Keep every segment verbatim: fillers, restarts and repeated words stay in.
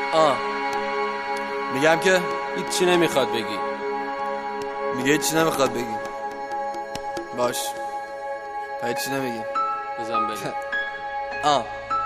آه میگم که هیچی نمیخواد بگی. میگه هیچی نمیخواد بگی. باش هیچی نمیگی. بزن بریم. آه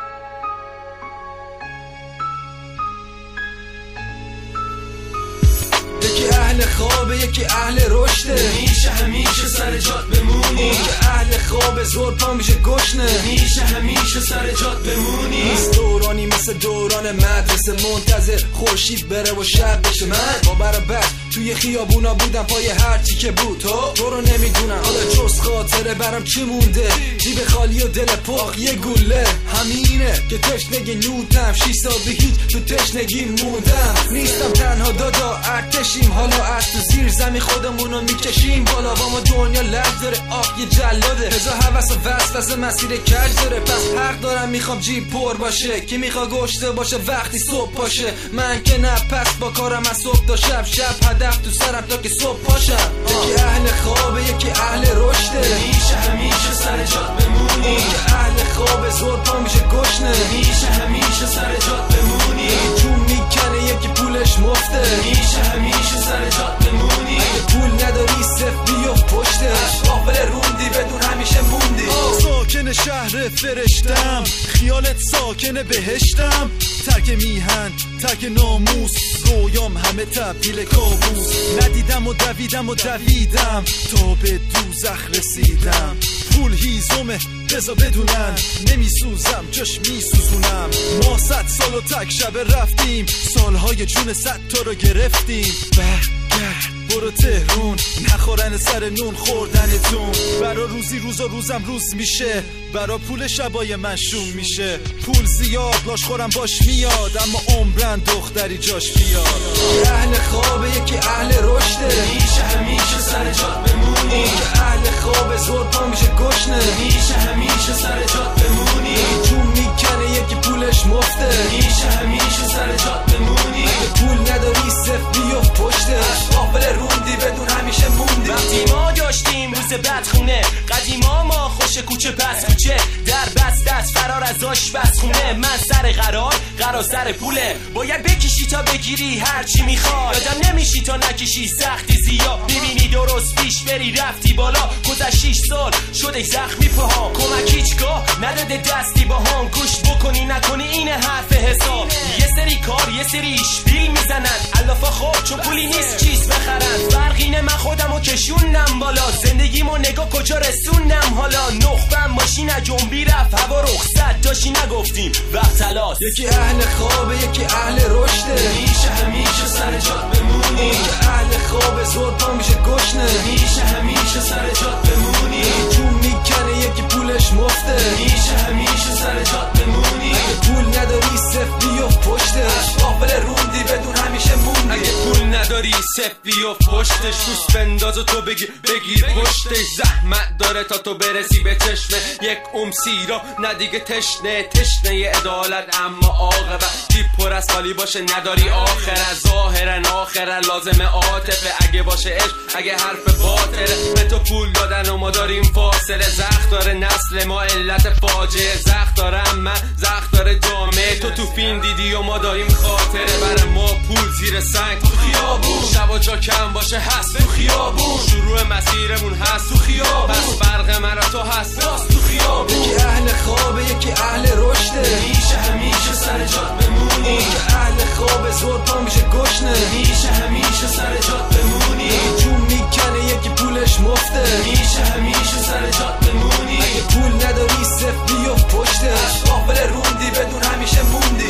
یکی اهل خوابه یکی اهل رشده، میشه همیشه سر جات بمونی. اون که اهل خوابه زور پا میشه گشنه، میشه همیشه سر جات بمونی. نیست دورانی مثل دوران مدرسه منتظر خورشید بره و شب بشه. من با برابر توی خیابونا بودم پای هرچی که بود. تو تو رو نمیدونم حالا جز خاطره برام چی مونده. جیب خالی و دل پاک یه گوله. همینه که تشنگی نودم شیش سال به هیچ تو تشنگی موندم. نیستم تنها دادا ارتشیم حالا از تو زیر زمین خودمونو میکشیم بالا. با ما دنیا لج داره آخ یه جلاده. هزار حوث و وسوسه مسیر کج داره. پس حق دارم میخوام جیب پر باشه. کی میخوا گشته باشه وقتی صبح باشه. من که نه پس با کارم از صبح تا شب. شب هدف تو سرم تا که صبح پاشم. یکی اهل خوابه یکی اهل رشده، میشه همیشه سر جات بمونی. اون که اهل خوابه زور پا میشه گشنه، میشه همیشه سر جات بمونی. یکی جون میکنه یکی پولش مفته، میشه همیشه سر جات بمونی. اگه پول نداری صف بیو پشتش. قافل روندی بدون همیشه موندی. ساکن شهر فرشتم خیالت ساکن بهشتم. ترک میهن ترک ناموس رویام همه تبدیل کابوس. ندیدم و دویدم و دویدم تا به دوزخ رسیدم. پول هیزمه بزا بدونن نمیسوزم جاش میسوزونم. ما صد سال و تک شب رفتیم سالهای جون صد تا رو گرفتیم. برگرد برو تهرون نخورن سر نون خوردنتون. برا روزی روز و روزم روز میشه. برا پول شبای من شوم میشه. پول زیاد لاش خورم باش میاد اما عمرن دختری جاش بیاد. یکی اهل خوابه یکی اهل رشده، میشه همیشه سر جات بمونی. اون که اهل خوابه زور پا میشه گشنه، میشه همیشه سر جات بمونی. یکی جون میکنه یکی پولش مفته، میشه همیشه سر جات بمونی. اگه پول نداری صف بیو پشتش. قافل روندی بدون همیشه موندی. وقتی ما داشتیم روز بدخونه قدیما ما خوش کوچه پس کوچه در بست دست فرار از آشپز خونه. من سر قرار قرار سر پوله باید بکشی تا بگیری هرچی میخوای. یادم نمیشی تا نکشی سختی زیاد. میبینی درست پیش بری رفتی بالا. گذشت شیش سال شده زخمی پاها. کمک هیچگاه نداده دستی با هم. گوش بکنی نکنی اینه حرف حساب. یه سری کار یه سری اشبیل میزنن علافا خوب چون پولی نیست چیز بخرن. فرقینه من خودمو کشونم بالا. زندگیمو نگاه کجا رسونم حالا. نخبم ماشین جنبی رفت هوا رخصت داشتی نگفتیم وقت تلاس. یکی اهل خوابه یکی اهل رشده، میشه همیشه سر جات بمونی. اون که اهل خوابه زور پا میشه گشنه، میشه همیشه سر جات بمونی. یکی جون میکنه یکی پولش مفته، میشه همیشه سر جات بمونی. اگه پول نداری صف بیو پشتش. قافل روندی بدون همیشه موندی. اگه پول نداری صف بیو پشتش. روس بنداز و تو بگیر بگیر پشتش. زحمت داره تا تو برسی به چشمه. یک امسی را ندیگه تشنه تشنه عدالت اما عاقبت جیب پر از خالی باشه نداری آخر. ظاهرن آخر لازمه عاطفه. اگه باشه عشق اگه حرف باطله. به تو پول دادن و ما داریم فاصله. زخم داره نسل ما علت فاجعه. زخم دارم من زخم داره جامعه. تو تو فیلم دیدی و ما داریم خاطره. برای ما پول زیر سنگ تو خیابون. شب و جا کم باشه هست تو خیابون. شروع مسیرمون هست تو خیابون. بس فرق من تو هست تو خیابون. یکی اهل خوابه یکی اهل رشده، میشه همیشه سر جات بمونی. اون که اهل خوابه زور پا میشه گشنه، میشه همیشه سر جات بمونی. یکی جون میکنه یکی پولش مفته، میشه همیشه سر جات بمونی. اگه پول نداری صف بیو پشتش. قافل روندی بدون همیشه موندی.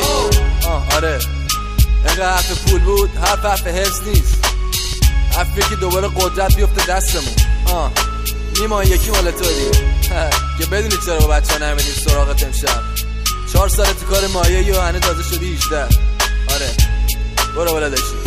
آه آره اینقدر حرف پول بود. حرف حرف حفظ نیست. حرفی که دوباره قدرت بیفته دستمون. آه نیما یکی مال تو دیگه که بدونی چرا با بچه ها نمیدیم سراغت امشب. چهار سال تو کار مایه و هنه تازه شدی هجده. آره برو بالا داشتی.